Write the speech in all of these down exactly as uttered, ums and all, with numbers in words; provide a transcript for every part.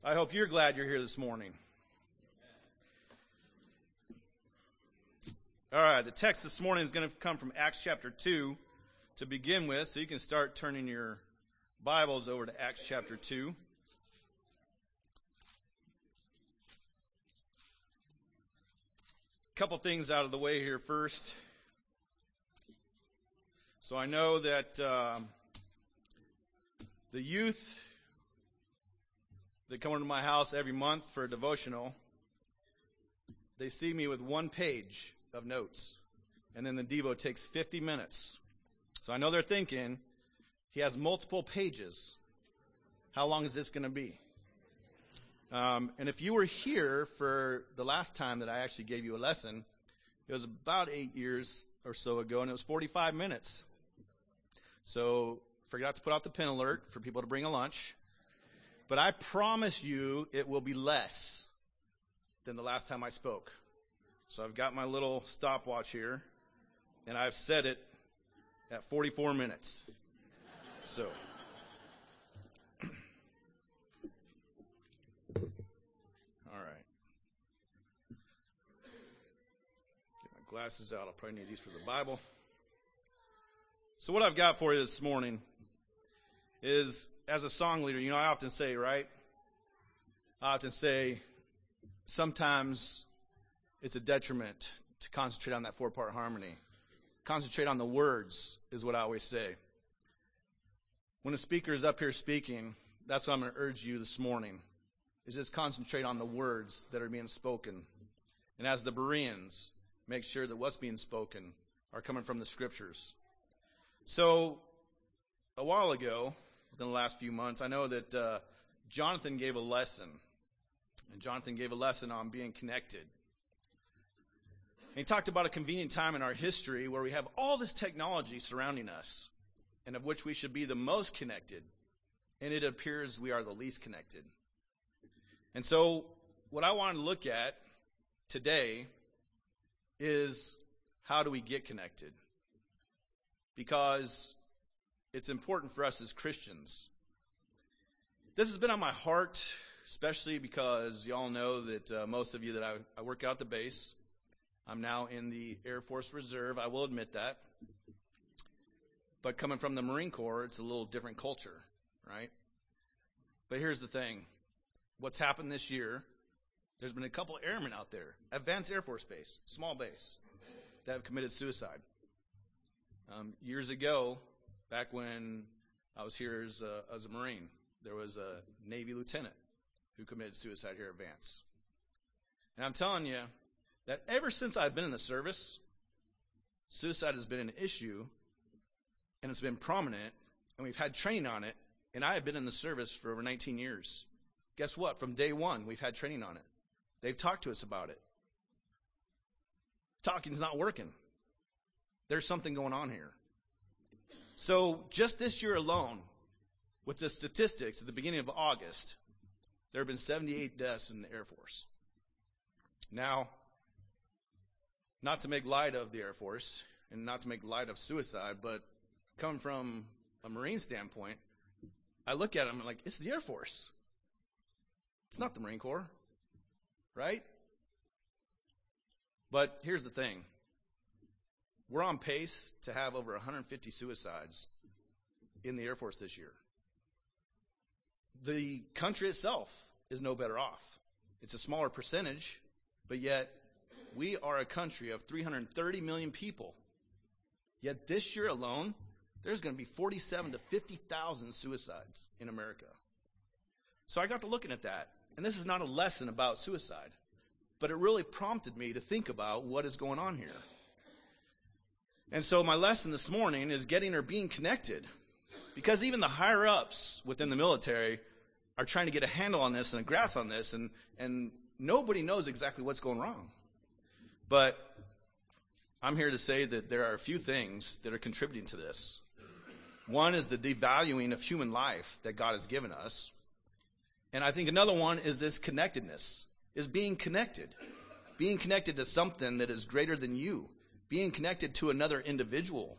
I hope you're glad you're here this morning. All right, the text this morning is going to come from Acts chapter two to begin with, so you can start turning your Bibles over to Acts chapter two. A couple things out of the way here first. So I know that um, the youth that come into my house every month for a devotional, they see me with one page of notes, and then the Devo takes fifty minutes. So I know they're thinking, he has multiple pages. How long is this going to be? Um, and if you were here for the last time that I actually gave you a lesson, it was about eight years or so ago, and it was forty-five minutes. So forgot to put out the pin alert for people to bring a lunch. But I promise you it will be less than the last time I spoke. So I've got my little stopwatch here, and I've set it at forty-four minutes. So, all right. Get my glasses out. I'll probably need these for the Bible. So what I've got for you this morning is, as a song leader, you know, I often say, right? I often say, sometimes it's a detriment to concentrate on that four-part harmony. Concentrate on the words is what I always say. When a speaker is up here speaking, that's what I'm going to urge you this morning, is just concentrate on the words that are being spoken. And as the Bereans, make sure that what's being spoken are coming from the Scriptures. So, a while ago, within the last few months, I know that uh, Jonathan gave a lesson. And Jonathan gave a lesson on being connected. And he talked about a convenient time in our history where we have all this technology surrounding us, and of which we should be the most connected. And it appears we are the least connected. And so, what I want to look at today is, how do we get connected? Because it's important for us as Christians. This has been on my heart, especially because you all know that uh, most of you that I, I work out at the base. I'm now in the Air Force Reserve. I will admit that. But coming from the Marine Corps, it's a little different culture, right? But here's the thing. What's happened this year, there's been a couple airmen out there at Vance Air Force Base, small base, that have committed suicide. Um, years ago, back when I was here as a, as a Marine, there was a Navy lieutenant who committed suicide here at Vance. And I'm telling you that ever since I've been in the service, suicide has been an issue, and it's been prominent, and we've had training on it, and I have been in the service for over nineteen years. Guess what? From day one, we've had training on it. They've talked to us about it. Talking's not working. There's something going on here. So just this year alone, with the statistics at the beginning of August, there have been seventy-eight deaths in the Air Force. Now, not to make light of the Air Force and not to make light of suicide, but coming from a Marine standpoint, I look at them and I'm like, it's the Air Force. It's not the Marine Corps, right? But here's the thing. We're on pace to have over one hundred fifty suicides in the Air Force this year. The country itself is no better off. It's a smaller percentage, but yet we are a country of three hundred thirty million people. Yet this year alone, there's going to be forty-seven to fifty thousand suicides in America. So I got to looking at that, and this is not a lesson about suicide, but it really prompted me to think about what is going on here. And so my lesson this morning is getting or being connected. Because even the higher ups within the military are trying to get a handle on this and a grasp on this, and, and nobody knows exactly what's going wrong. But I'm here to say that there are a few things that are contributing to this. One is the devaluing of human life that God has given us. And I think another one is this connectedness, is being connected. Being connected to something that is greater than you. Being connected to another individual.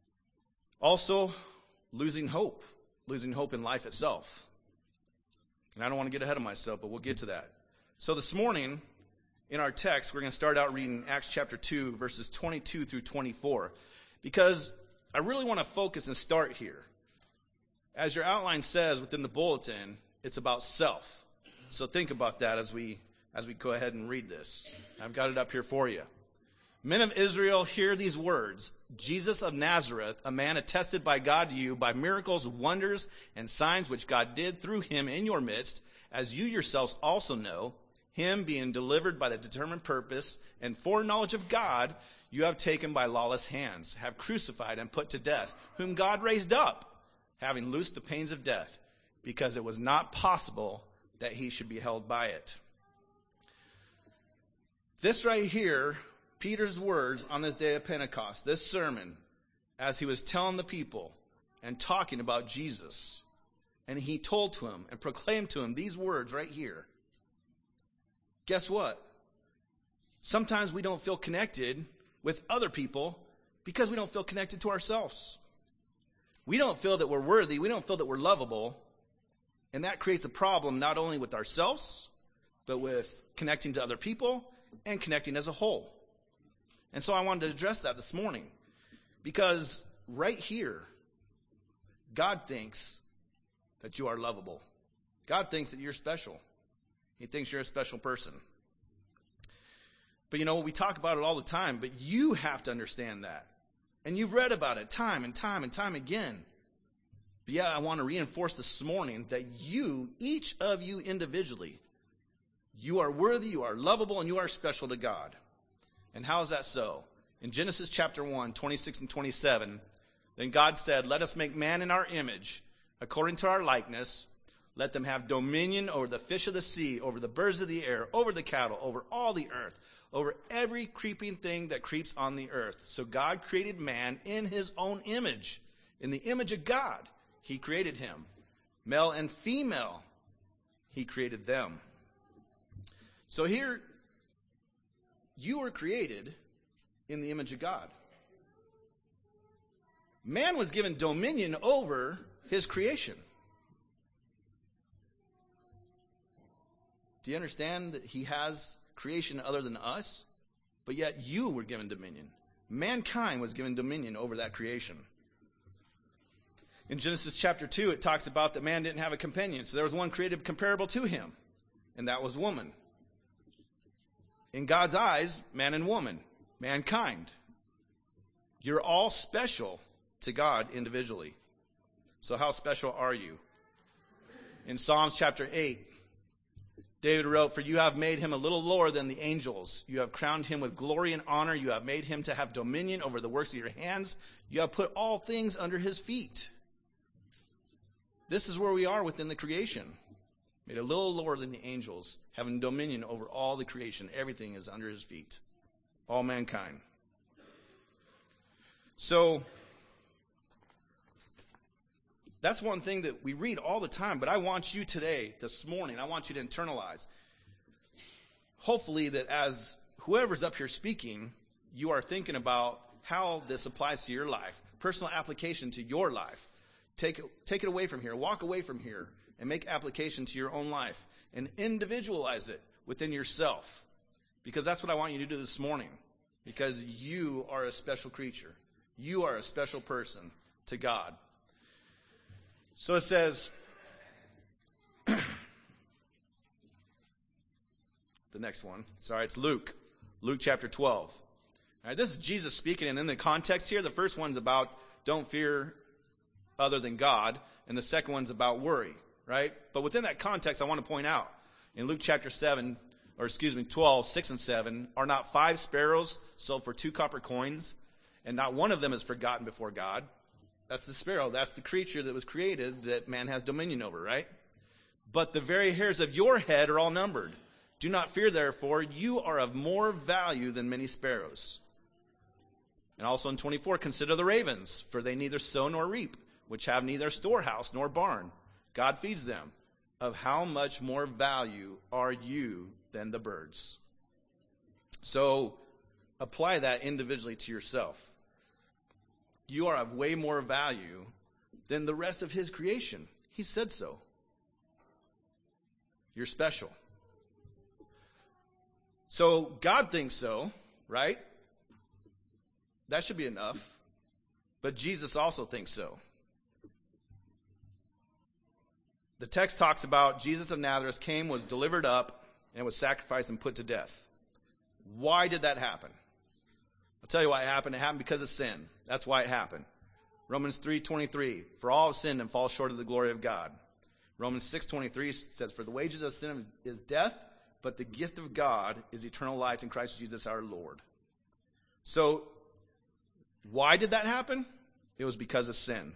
Also, losing hope. Losing hope in life itself. And I don't want to get ahead of myself, but we'll get to that. So this morning, in our text, we're going to start out reading Acts chapter two, verses twenty-two through twenty-four, because I really want to focus and start here. As your outline says within the bulletin, it's about self. So think about that as we as we go ahead and read this. I've got it up here for you. Men of Israel, hear these words. Jesus of Nazareth, a man attested by God to you by miracles, wonders, and signs which God did through him in your midst, as you yourselves also know, him being delivered by the determined purpose and foreknowledge of God, you have taken by lawless hands, have crucified and put to death, whom God raised up, having loosed the pains of death, because it was not possible that he should be held by it. This right here, Peter's words on this day of Pentecost, this sermon, as he was telling the people and talking about Jesus, and he told to him and proclaimed to him these words right here. Guess what? Sometimes we don't feel connected with other people because we don't feel connected to ourselves. We don't feel that we're worthy. We don't feel that we're lovable. And that creates a problem not only with ourselves, but with connecting to other people and connecting as a whole. And so I wanted to address that this morning because right here, God thinks that you are lovable. God thinks that you're special. He thinks you're a special person. But you know, we talk about it all the time, but you have to understand that. And you've read about it time and time and time again. But yeah, I want to reinforce this morning that you, each of you individually, you are worthy, you are lovable, and you are special to God. And how is that so? In Genesis chapter one, twenty-six and twenty-seven, then God said, let us make man in our image, according to our likeness. Let them have dominion over the fish of the sea, over the birds of the air, over the cattle, over all the earth, over every creeping thing that creeps on the earth. So God created man in his own image. In the image of God, he created him. Male and female, he created them. So here, you were created in the image of God. Man was given dominion over his creation. Do you understand that he has creation other than us? But yet you were given dominion. Mankind was given dominion over that creation. In Genesis chapter two, it talks about that man didn't have a companion. So there was one created comparable to him, and that was woman. In God's eyes, man and woman, mankind. You're all special to God individually. So how special are you? In Psalms chapter eight, David wrote, for you have made him a little lower than the angels. You have crowned him with glory and honor. You have made him to have dominion over the works of your hands. You have put all things under his feet. This is where we are within the creation. Made a little lower than the angels, having dominion over all the creation. Everything is under his feet. All mankind. So, that's one thing that we read all the time, but I want you today, this morning, I want you to internalize. Hopefully that as whoever's up here speaking, you are thinking about how this applies to your life. Personal application to your life. Take it, take it away from here. Walk away from here. And make application to your own life. And individualize it within yourself. Because that's what I want you to do this morning. Because you are a special creature. You are a special person to God. So it says, the next one. Sorry, it's Luke. Luke chapter twelve. All right, this is Jesus speaking. And in the context here, the first one's about don't fear other than God. And the second one's about worry. Right? But within that context, I want to point out, in Luke chapter seven, or excuse me, twelve, six and seven, are not five sparrows sold for two copper coins, and not one of them is forgotten before God. That's the sparrow. That's the creature that was created that man has dominion over, right? But the very hairs of your head are all numbered. Do not fear, therefore, you are of more value than many sparrows. And also in twenty-four, consider the ravens, for they neither sow nor reap, which have neither storehouse nor barn. God feeds them. Of how much more value are you than the birds? So apply that individually to yourself. You are of way more value than the rest of his creation. He said so. You're special. So God thinks so, right? That should be enough. But Jesus also thinks so. The text talks about Jesus of Nazareth came, was delivered up, and was sacrificed and put to death. Why did that happen? I'll tell you why it happened. It happened because of sin. That's why it happened. Romans three twenty-three, for all have sinned and fall short of the glory of God. Romans six twenty-three says, for the wages of sin is death, but the gift of God is eternal life in Christ Jesus our Lord. So, why did that happen? It was because of sin.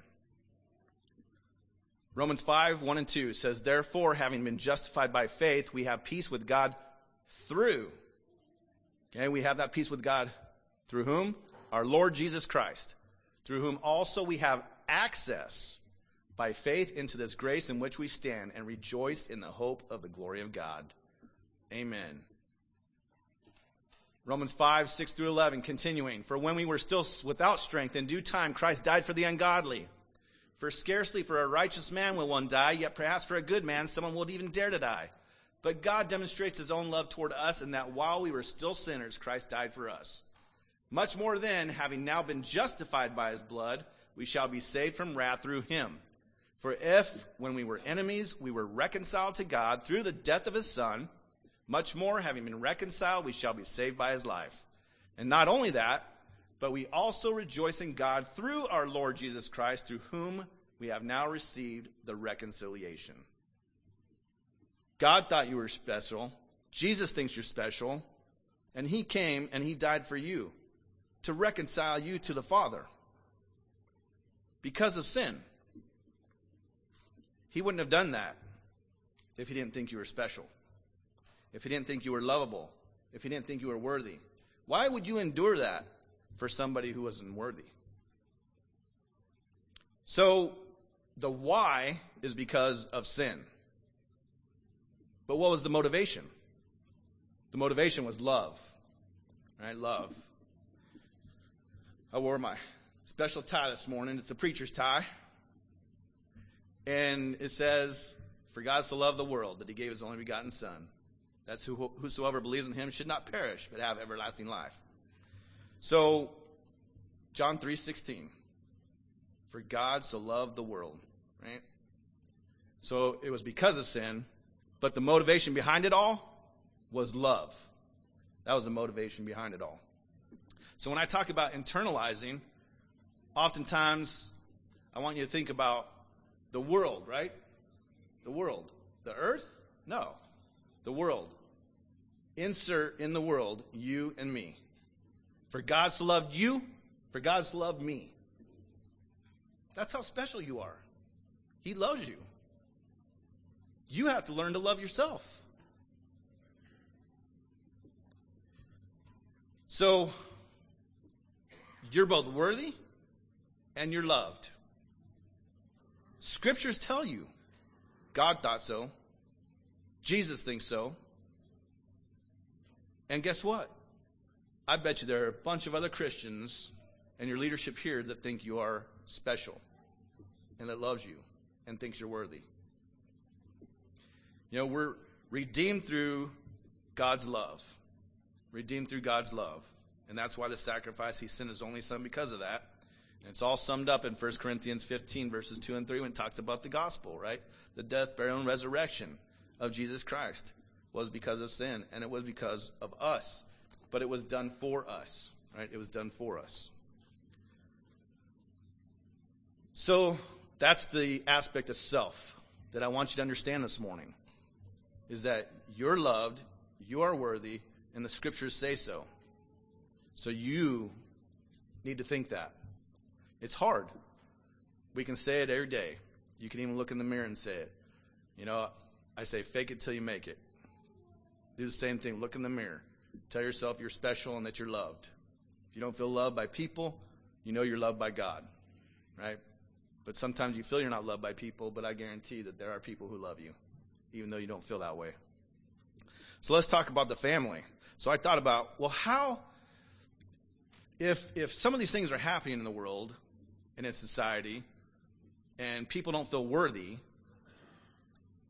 Romans five, one and two says, therefore, having been justified by faith, we have peace with God through. Okay, we have that peace with God through whom? Our Lord Jesus Christ. Through whom also we have access by faith into this grace in which we stand and rejoice in the hope of the glory of God. Amen. Romans five, six through eleven, continuing. For when we were still without strength, in due time Christ died for the ungodly. For scarcely for a righteous man will one die, yet perhaps for a good man someone will even dare to die. But God demonstrates his own love toward us in that while we were still sinners, Christ died for us. Much more then, having now been justified by his blood, we shall be saved from wrath through him. For if, when we were enemies, we were reconciled to God through the death of his Son, much more, having been reconciled, we shall be saved by his life. And not only that, but we also rejoice in God through our Lord Jesus Christ, through whom we have now received the reconciliation. God thought you were special. Jesus thinks you're special. And he came and he died for you to reconcile you to the Father. Because of sin. He wouldn't have done that if he didn't think you were special. If he didn't think you were lovable. If he didn't think you were worthy. Why would you endure that for somebody who wasn't worthy? So, the why is because of sin. But what was the motivation? The motivation was love. Right? Love. I wore my special tie this morning. It's a preacher's tie. And it says, for God so loved the world that he gave his only begotten Son. That's who, whosoever believes in him should not perish, but have everlasting life. So, John three sixteen. For God so loved the world. Right? So, it was because of sin, but the motivation behind it all was love. That was the motivation behind it all. So, when I talk about internalizing, oftentimes I want you to think about the world, right? The world. The earth? No. The world. Insert in the world you and me. For God so loved you, for God so loved me. That's how special you are. He loves you. You have to learn to love yourself. So, you're both worthy and you're loved. Scriptures tell you. God thought so. Jesus thinks so. And guess what? I bet you there are a bunch of other Christians and your leadership here that think you are special and that loves you and thinks you're worthy. You know, we're redeemed through God's love. Redeemed through God's love. And that's why the sacrifice, he sent his only Son because of that. And it's all summed up in First Corinthians fifteen, verses two and three, when it talks about the gospel, right? The death, burial, and resurrection of Jesus Christ was because of sin, and it was because of us. But it was done for us, right? It was done for us. So that's the aspect of self that I want you to understand this morning, is that you're loved, you are worthy, and the scriptures say so. So you need to think that. It's hard. We can say it every day. You can even look in the mirror and say it. You know, I say fake it till you make it. Do the same thing. Look in the mirror. Tell yourself you're special and that you're loved. If you don't feel loved by people, you know you're loved by God. Right? But sometimes you feel you're not loved by people, but I guarantee that there are people who love you, even though you don't feel that way. So let's talk about the family. So I thought about, well, how, if if some of these things are happening in the world and in society, and people don't feel worthy,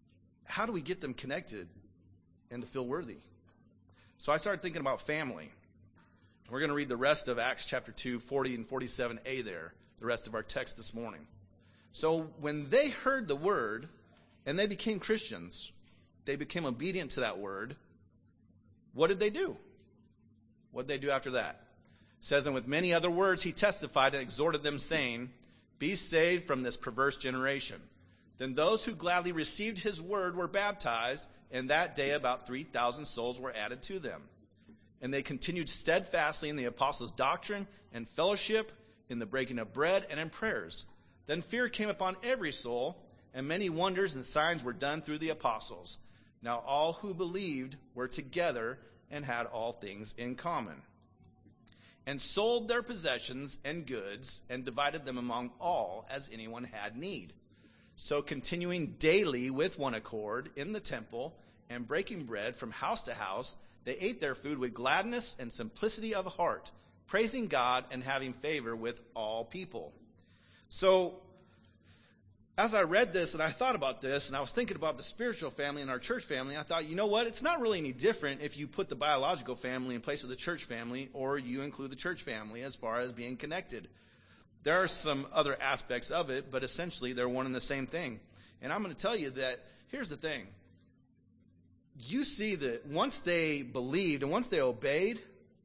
how do we get them connected and to feel worthy? So I started thinking about family. We're going to read the rest of Acts chapter two, forty and forty-seven a there, the rest of our text this morning. So when they heard the word and they became Christians, they became obedient to that word, what did they do? What did they do after that? It says, and with many other words he testified and exhorted them, saying, be saved from this perverse generation. Then those who gladly received his word were baptized, and that day about three thousand souls were added to them. And they continued steadfastly in the apostles' doctrine and fellowship, in the breaking of bread and in prayers. Then fear came upon every soul, and many wonders and signs were done through the apostles. Now all who believed were together and had all things in common, and sold their possessions and goods, and divided them among all as anyone had need. So continuing daily with one accord in the temple, and breaking bread from house to house, they ate their food with gladness and simplicity of heart, praising God and having favor with all people. So, as I read this and I thought about this, and I was thinking about the spiritual family and our church family, I thought, you know what? It's not really any different if you put the biological family in place of the church family, or you include the church family as far as being connected. There are some other aspects of it, but essentially they're one and the same thing. And I'm going to tell you that, here's the thing. You see that once they believed and once they obeyed,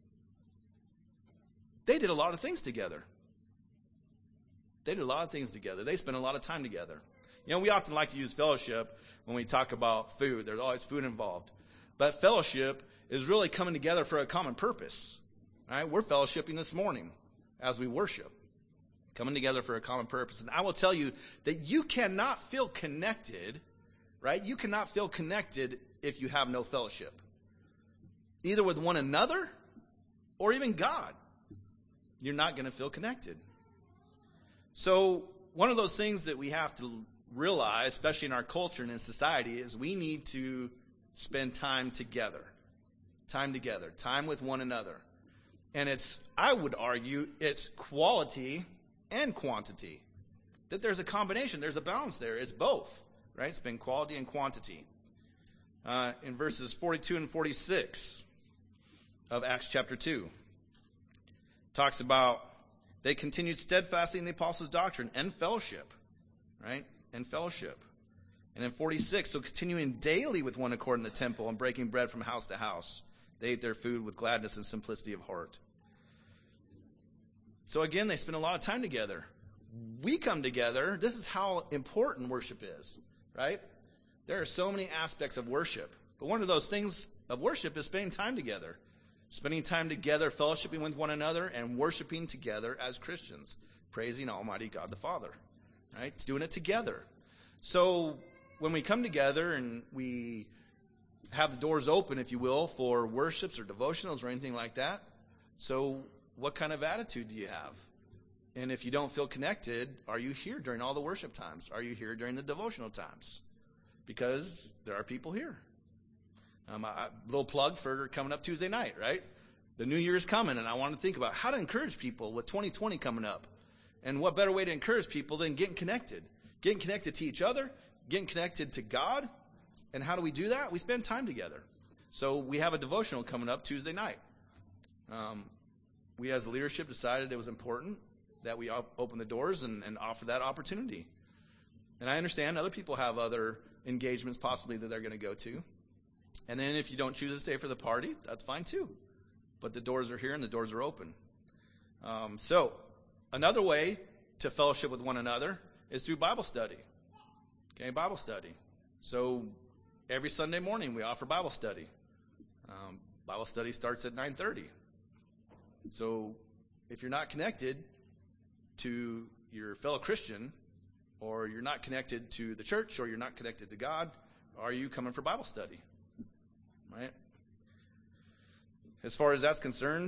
they did a lot of things together. They did a lot of things together. They spent a lot of time together. You know, we often like to use fellowship when we talk about food. There's always food involved. But fellowship is really coming together for a common purpose. Right? We're fellowshipping this morning as we worship. Coming together for a common purpose. And I will tell you that you cannot feel connected, right? You cannot feel connected if you have no fellowship. Either with one another or even God. You're not going to feel connected. So one of those things that we have to realize, especially in our culture and in society, is we need to spend time together. Time together. Time with one another. And it's, I would argue, it's quality and quantity. That there's a combination. There's a balance there. It's both. Right? Spend quality and quantity. Uh, in verses forty-two and forty-six of Acts chapter two. Talks about they continued steadfastly in the apostles' doctrine and fellowship. Right? And fellowship. And in forty-six, so continuing daily with one accord in the temple and breaking bread from house to house. They ate their food with gladness and simplicity of heart. So again, they spend a lot of time together. We come together. This is how important worship is. Right? There are so many aspects of worship. But one of those things of worship is spending time together. Spending time together, fellowshipping with one another, and worshiping together as Christians. Praising Almighty God the Father. Right? It's doing it together. So when we come together and we have the doors open, if you will, for worships or devotionals or anything like that, so what kind of attitude do you have? And if you don't feel connected, are you here during all the worship times? Are you here during the devotional times? Because there are people here. Um, a little plug for coming up Tuesday night, right? The new year is coming, and I want to think about how to encourage people with twenty twenty coming up. And what better way to encourage people than getting connected? Getting connected to each other, getting connected to God. And how do we do that? We spend time together. So we have a devotional coming up Tuesday night. Um, we as leadership decided it was important that we op- open the doors and, and offer that opportunity. And I understand other people have other engagements possibly that they're going to go to. And then if you don't choose to stay for the party, that's fine too. But the doors are here and the doors are open. Um, so another way to fellowship with one another is through Bible study. Okay, Bible study. So every Sunday morning we offer Bible study. Um, Bible study starts at nine thirty. So if you're not connected to your fellow Christian, or you're not connected to the church, or you're not connected to God, are you coming for Bible study? Right? As far as that's concerned,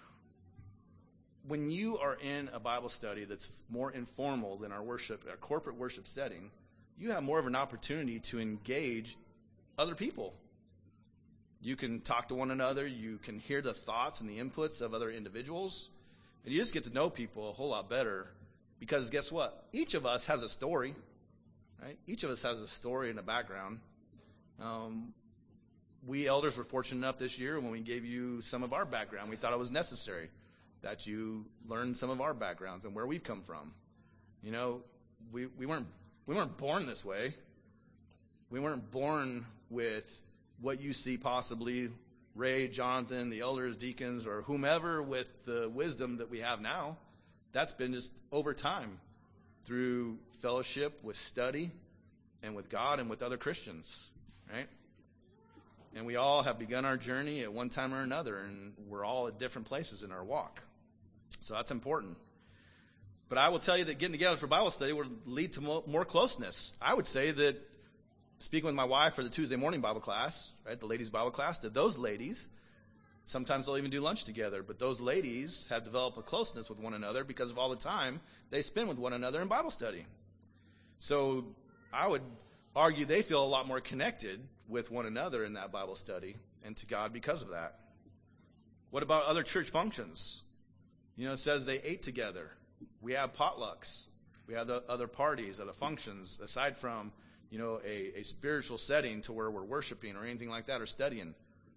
when you are in a Bible study that's more informal than our worship, our corporate worship setting, you have more of an opportunity to engage other people. You can talk to one another. You can hear the thoughts and the inputs of other individuals. And you just get to know people a whole lot better. Because guess what? Each of us has a story. Right? Each of us has a story and a background. Um, we elders were fortunate enough this year when we gave you some of our background. We thought it was necessary that you learn some of our backgrounds and where we've come from. You know, we, we weren't we weren't born this way. We weren't born with what you see possibly Ray, Jonathan, the elders, deacons, or whomever with the wisdom that we have now. That's been just over time through fellowship with study and with God and with other Christians, right? And we all have begun our journey at one time or another, and we're all at different places in our walk. So that's important. But I will tell you that getting together for Bible study would lead to more closeness. I would say that speaking with my wife for the Tuesday morning Bible class, right, the ladies' Bible class, that those ladies, sometimes they'll even do lunch together, but those ladies have developed a closeness with one another because of all the time they spend with one another in Bible study. So I would argue they feel a lot more connected with one another in that Bible study and to God because of that. What about other church functions? You know, it says they ate together. We have potlucks. We have the other parties, other functions, aside from, you know, a, a spiritual setting to where we're worshiping or anything like that or studying.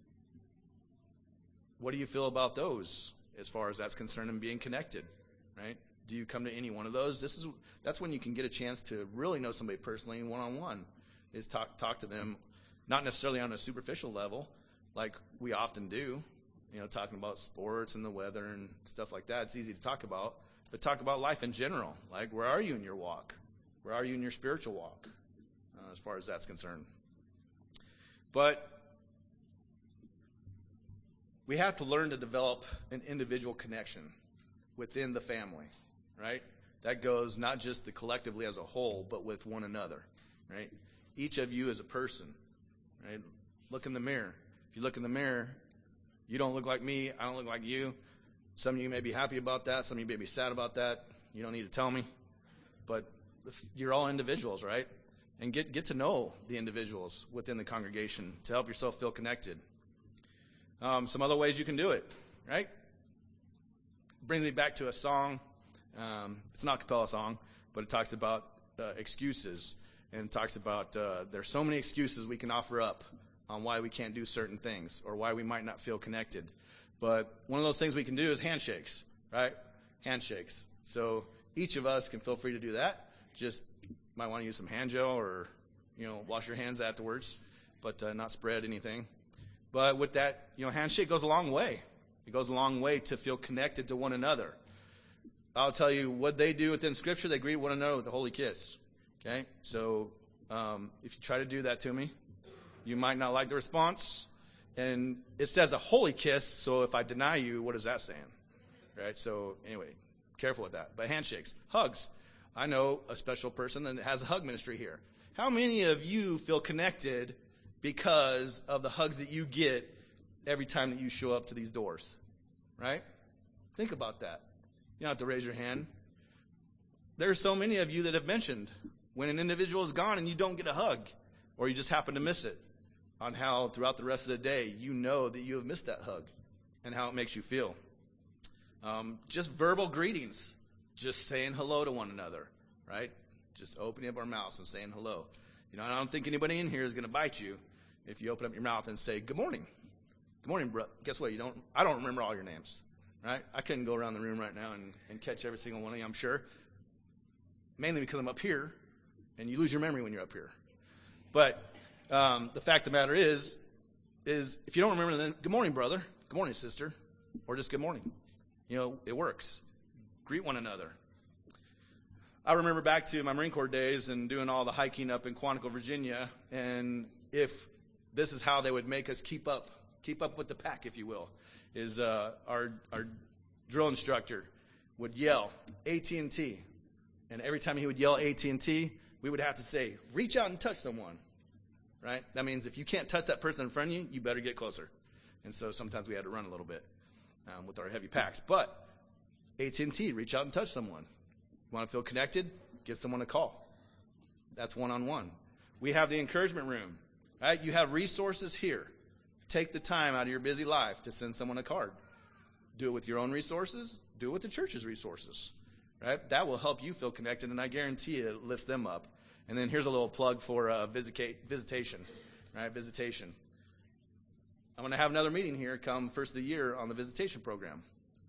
What do you feel about those as far as that's concerned and being connected, right? Do you come to any one of those? This is that's when you can get a chance to really know somebody personally one-on-one, is talk talk to them, not necessarily on a superficial level like we often do, you know, talking about sports and the weather and stuff like that. It's easy to talk about, but talk about life in general. Like, where are you in your walk? Where are you in your spiritual walk, uh, as far as that's concerned? But we have to learn to develop an individual connection within the family, right? That goes not just the collectively as a whole, but with one another, right? Each of you is a person, right? Look in the mirror. If you look in the mirror, you don't look like me, I don't look like you. Some of you may be happy about that, some of you may be sad about that. You don't need to tell me. But you're all individuals, right? And get, get to know the individuals within the congregation to help yourself feel connected. Um, some other ways you can do it, right? Brings me back to a song. Um, it's not a cappella song, but it talks about uh, excuses. And it talks about uh, there's so many excuses we can offer up on why we can't do certain things or why we might not feel connected. But one of those things we can do is handshakes, right? Handshakes. So each of us can feel free to do that. Just might want to use some hand gel or, you know, wash your hands afterwards, but uh, not spread anything. But with that, you know, handshake goes a long way. It goes a long way to feel connected to one another. I'll tell you what they do within Scripture. They greet one another with a holy kiss. Okay? So um, if you try to do that to me, you might not like the response. And it says a holy kiss, so if I deny you, what is that saying? Right? So anyway, careful with that. But handshakes. Hugs. I know a special person that has a hug ministry here. How many of you feel connected because of the hugs that you get every time that you show up to these doors, right? Think about that. You don't have to raise your hand. There are so many of you that have mentioned when an individual is gone and you don't get a hug, or you just happen to miss it, on how throughout the rest of the day you know that you have missed that hug and how it makes you feel. Um, just verbal greetings, just saying hello to one another, right? Just opening up our mouths and saying hello. You know, I don't think anybody in here is going to bite you if you open up your mouth and say, good morning. Good morning, bro. Guess what? You don't. I don't remember all your names, right? I couldn't go around the room right now and, and catch every single one of you, I'm sure. Mainly because I'm up here, and you lose your memory when you're up here. But um, the fact of the matter is, is if you don't remember, then good morning, brother. Good morning, sister. Or just good morning. You know, it works. Greet one another. I remember back to my Marine Corps days and doing all the hiking up in Quantico, Virginia, and if this is how they would make us keep up, keep up with the pack, if you will, is uh, our our drill instructor would yell, A T and T. And every time he would yell A T and T, we would have to say, reach out and touch someone, right? That means if you can't touch that person in front of you, you better get closer. And so sometimes we had to run a little bit um, with our heavy packs. But A T and T, reach out and touch someone. You want to feel connected? Give someone a call. That's one-on-one. We have the encouragement room. Right? You have resources here. Take the time out of your busy life to send someone a card. Do it with your own resources. Do it with the church's resources. Right? That will help you feel connected, and I guarantee it lifts them up. And then here's a little plug for uh, visicate, visitation. right? Visitation. I'm going to have another meeting here come first of the year on the visitation program.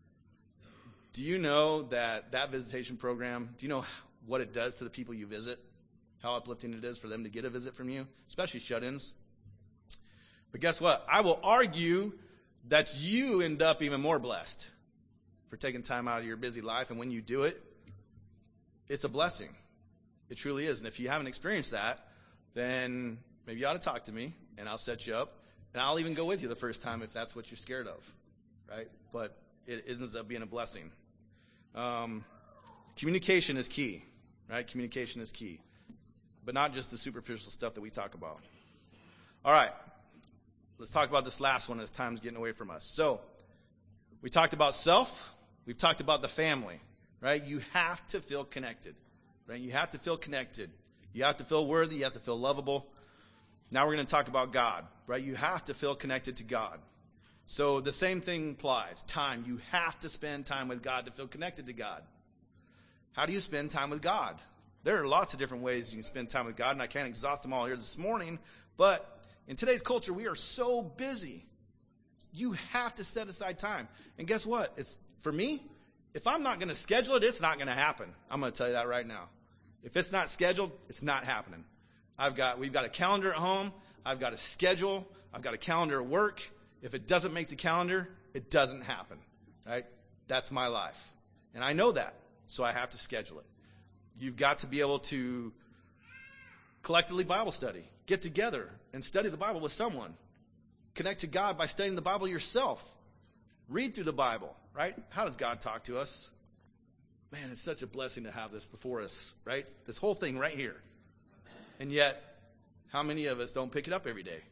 Do you know that that visitation program, do you know what it does to the people you visit? How uplifting it is for them to get a visit from you, especially shut-ins. But guess what? I will argue that you end up even more blessed for taking time out of your busy life. And when you do it, it's a blessing. It truly is. And if you haven't experienced that, then maybe you ought to talk to me, and I'll set you up. And I'll even go with you the first time if that's what you're scared of, right? But it ends up being a blessing. Um, communication is key, right? Communication is key. But not just the superficial stuff that we talk about. All right. Let's talk about this last one as time's getting away from us. So, we talked about self. We've talked about the family, right? You have to feel connected, right? You have to feel connected. You have to feel worthy. You have to feel lovable. Now we're going to talk about God, right? You have to feel connected to God. So the same thing applies. Time. You have to spend time with God to feel connected to God. How do you spend time with God? There are lots of different ways you can spend time with God, and I can't exhaust them all here this morning. But in today's culture, we are so busy. You have to set aside time. And guess what? It's, for me, if I'm not going to schedule it, it's not going to happen. I'm going to tell you that right now. If it's not scheduled, it's not happening. I've got, we've got a calendar at home. I've got a schedule. I've got a calendar at work. If it doesn't make the calendar, it doesn't happen, right? That's my life. And I know that, so I have to schedule it. You've got to be able to collectively Bible study, get together and study the Bible with someone. Connect to God by studying the Bible yourself. Read through the Bible, right? How does God talk to us? Man, it's such a blessing to have this before us, right? This whole thing right here. And yet, how many of us don't pick it up every day?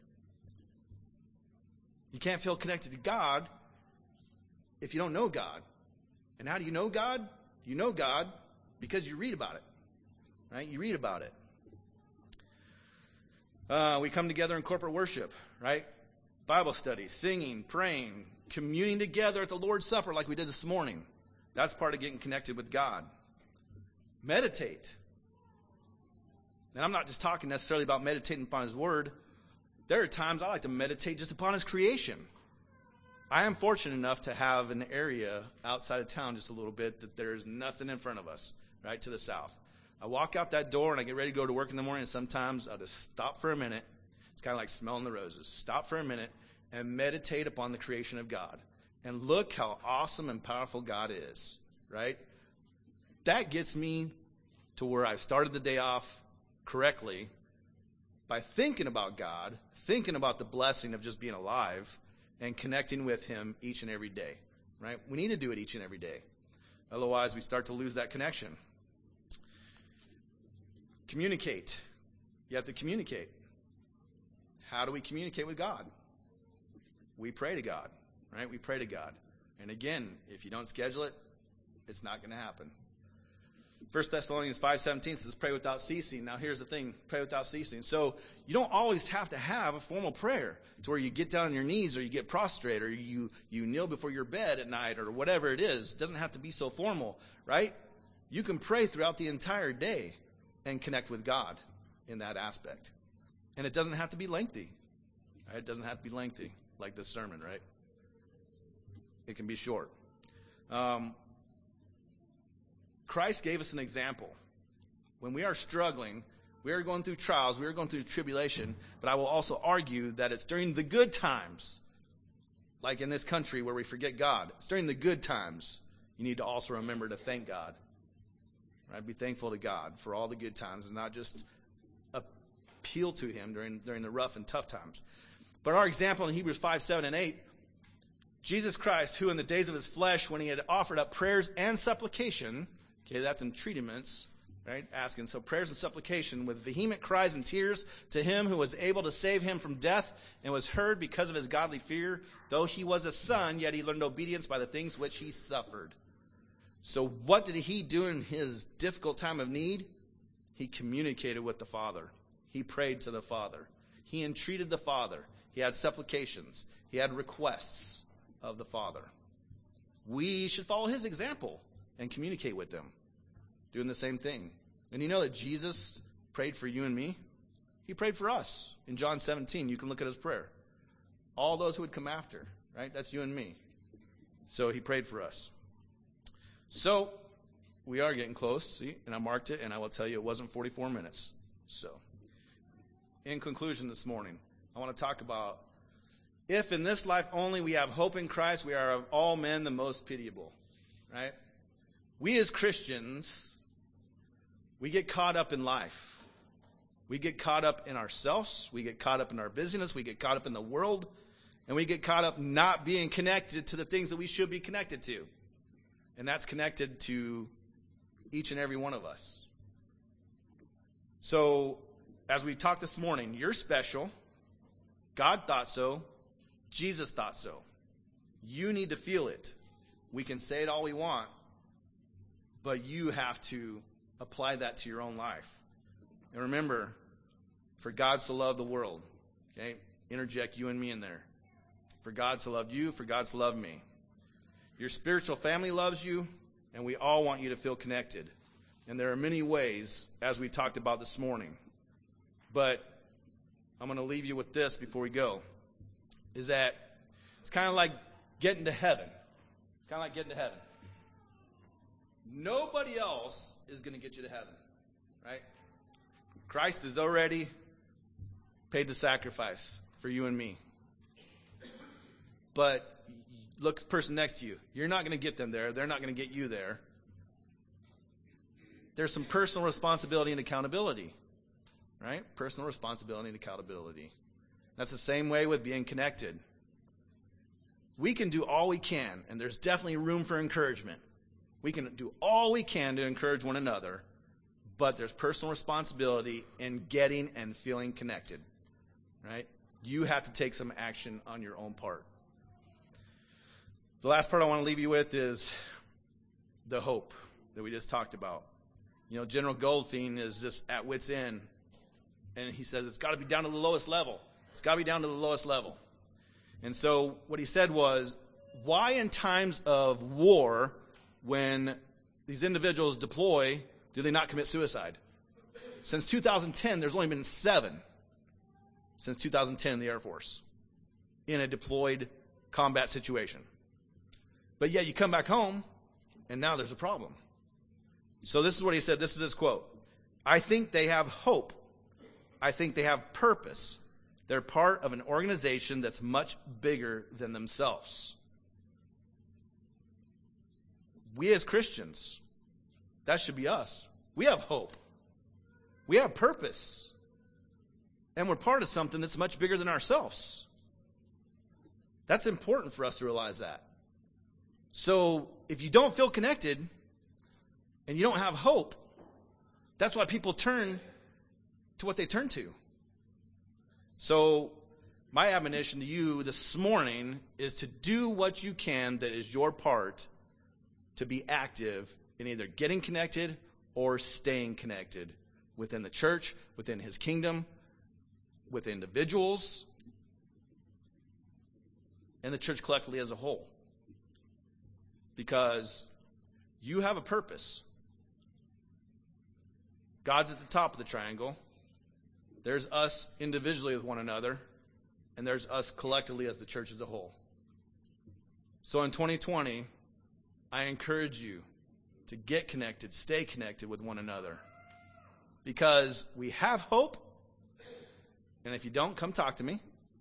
You can't feel connected to God if you don't know God. And how do you know God? You know God because you read about it, right? You read about it. Uh, we come together in corporate worship, right? Bible study, singing, praying, communing together at the Lord's Supper like we did this morning. That's part of getting connected with God. Meditate. And I'm not just talking necessarily about meditating upon His Word. There are times I like to meditate just upon His creation. I am fortunate enough to have an area outside of town just a little bit that there's nothing in front of us, right, to the south. I walk out that door and I get ready to go to work in the morning, and sometimes I'll just stop for a minute. It's kind of like smelling the roses. Stop for a minute and meditate upon the creation of God. And look how awesome and powerful God is, right? That gets me to where I've started the day off correctly by thinking about God, thinking about the blessing of just being alive, and connecting with Him each and every day, right? We need to do it each and every day. Otherwise, we start to lose that connection. Communicate. You have to communicate. How do we communicate with God? We pray to God, right? We pray to God. And again, if you don't schedule it, it's not going to happen. First Thessalonians five seventeen says, pray without ceasing. Now here's the thing, pray without ceasing. So you don't always have to have a formal prayer to where you get down on your knees or you get prostrate or you, you kneel before your bed at night or whatever it is. It doesn't have to be so formal, right? You can pray throughout the entire day and connect with God in that aspect. And it doesn't have to be lengthy. Right? It doesn't have to be lengthy like this sermon, right? It can be short. Um, Christ gave us an example. When we are struggling, we are going through trials, we are going through tribulation, but I will also argue that it's during the good times, like in this country where we forget God. It's during the good times you need to also remember to thank God. Right? Be thankful to God for all the good times and not just appeal to Him during, during the rough and tough times. But our example in Hebrews five, seven, and eight, Jesus Christ, who in the days of His flesh, when He had offered up prayers and supplication, okay, that's entreatiments, right, asking, so prayers and supplication with vehement cries and tears to Him who was able to save Him from death and was heard because of His godly fear, though He was a son, yet He learned obedience by the things which He suffered. So what did He do in His difficult time of need? He communicated with the Father. He prayed to the Father. He entreated the Father. He had supplications. He had requests of the Father. We should follow His example and communicate with them, doing the same thing. And you know that Jesus prayed for you and me? He prayed for us. In John seventeen, you can look at his prayer. All those who would come after, right? That's you and me. So he prayed for us. So we are getting close, see? And I marked it, and I will tell you it wasn't forty-four minutes. So in conclusion this morning, I want to talk about if in this life only we have hope in Christ, we are of all men the most pitiable, right? We as Christians, we get caught up in life. We get caught up in ourselves. We get caught up in our busyness. We get caught up in the world. And we get caught up not being connected to the things that we should be connected to. And that's connected to each and every one of us. So, as we talked this morning, you're special. God thought so. Jesus thought so. You need to feel it. We can say it all we want, but you have to apply that to your own life. And remember, for God so loved the world. Okay? Interject you and me in there. For God so loved you, for God so loved me. Your spiritual family loves you, and we all want you to feel connected. And there are many ways, as we talked about this morning. But I'm going to leave you with this before we go. Is that it's kind of like getting to heaven. It's kind of like getting to heaven. Nobody else is going to get you to heaven. Right? Christ has already paid the sacrifice for you and me. But look at the person next to you. You're not going to get them there. They're not going to get you there. There's some personal responsibility and accountability. Right? Personal responsibility and accountability. That's the same way with being connected. We can do all we can, and there's definitely room for encouragement. We can do all we can to encourage one another, but there's personal responsibility in getting and feeling connected. Right? You have to take some action on your own part. The last part I want to leave you with is the hope that we just talked about. You know, General Goldfein is just at wit's end, and he says it's got to be down to the lowest level. It's got to be down to the lowest level. And so what he said was, why in times of war, when these individuals deploy, do they not commit suicide? Since two thousand ten, there's only been seven. Since two thousand ten in the Air Force. In a deployed combat situation. But yet you come back home, and now there's a problem. So this is what he said. This is his quote. I think they have hope. I think they have purpose. They're part of an organization that's much bigger than themselves. We as Christians, that should be us. We have hope. We have purpose. And we're part of something that's much bigger than ourselves. That's important for us to realize that. So if you don't feel connected and you don't have hope, that's why people turn to what they turn to. So my admonition to you this morning is to do what you can that is your part to be active in either getting connected or staying connected within the church, within his kingdom, with individuals, and the church collectively as a whole. Because you have a purpose. God's at the top of the triangle. There's us individually with one another, and there's us collectively as the church as a whole. So in twenty twenty, I encourage you to get connected, stay connected with one another. Because we have hope, and if you don't, come talk to me.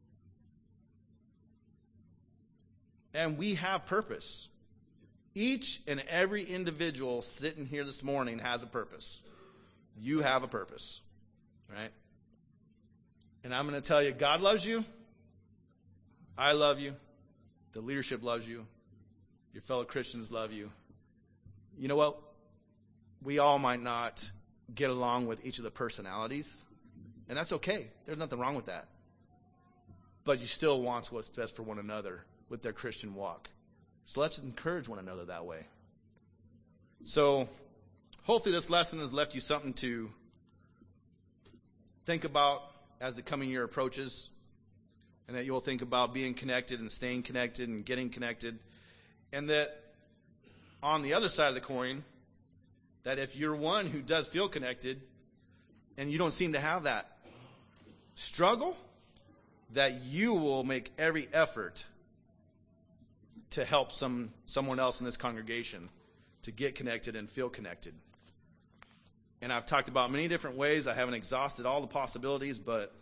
And we have purpose. Each and every individual sitting here this morning has a purpose. You have a purpose, right? And I'm going to tell you, God loves you. I love you. The leadership loves you. Your fellow Christians love you. You know what? We all might not get along with each of the personalities, and that's okay. There's nothing wrong with that. But you still want what's best for one another with their Christian walk. So let's encourage one another that way. So hopefully this lesson has left you something to think about as the coming year approaches, and that you'll think about being connected and staying connected and getting connected, and that on the other side of the coin, that if you're one who does feel connected and you don't seem to have that struggle, that you will make every effort to help some someone else in this congregation to get connected and feel connected. And I've talked about many different ways. I haven't exhausted all the possibilities, but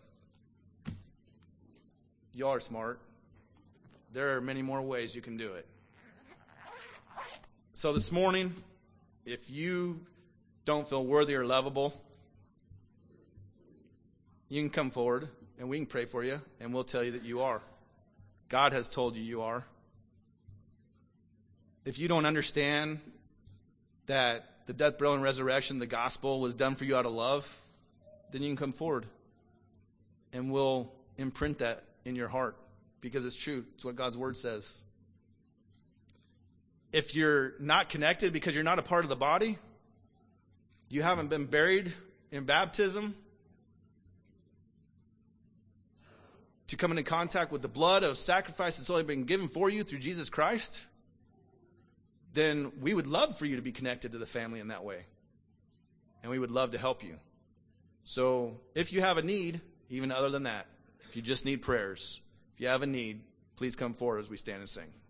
y'all are smart. There are many more ways you can do it. So this morning, if you don't feel worthy or lovable, you can come forward and we can pray for you and we'll tell you that you are. God has told you you are. If you don't understand that the death, burial, and resurrection, the gospel, was done for you out of love, then you can come forward and we'll imprint that in your heart because it's true. It's what God's word says. If you're not connected because you're not a part of the body, you haven't been buried in baptism to come into contact with the blood of sacrifice that's only been given for you through Jesus Christ, then we would love for you to be connected to the family in that way. And we would love to help you. So if you have a need, even other than that, if you just need prayers, if you have a need, please come forward as we stand and sing.